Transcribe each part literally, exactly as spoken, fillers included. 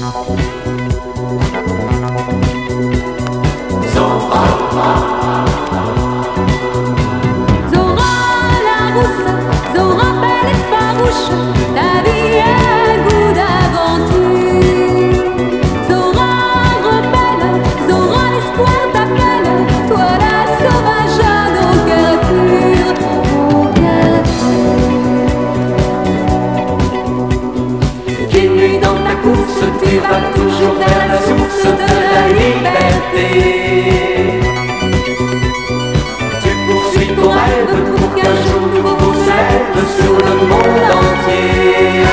Tu vas toujours vers la source de la liberté. Tu poursuis ton rêve pour qu'un jour nouveau se lève sur le monde entier.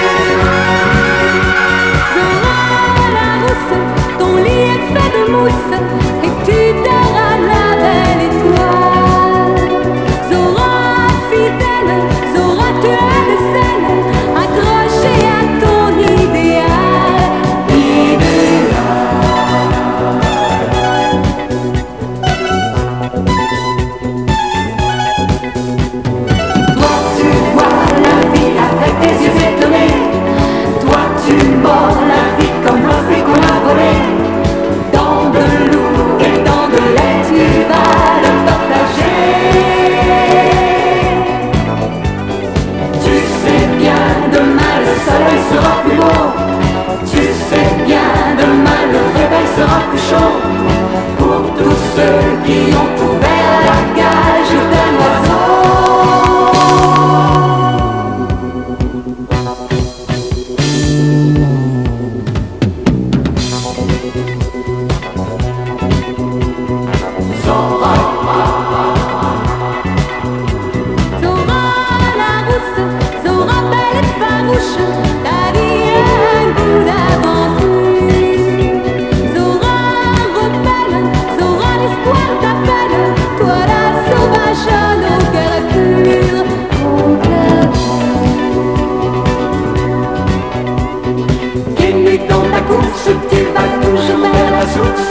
Zora la rousse, ton lit est fait de mousse et tu dors à la belle étoile. Zora fidèle, Zora tu es de celle accrochée à ton idéal. Pour tous ceux qui ont ouvert la cage d'un Zora la rousse, Zora belle et farouche, ta vie a un goût d'aventure. Zora rebelle, Zora l'espoir t'appelle, toi la sauvageonne au cœur pur, au cœur pur. Qui nuit dans ta course, tu vas toujours vers la source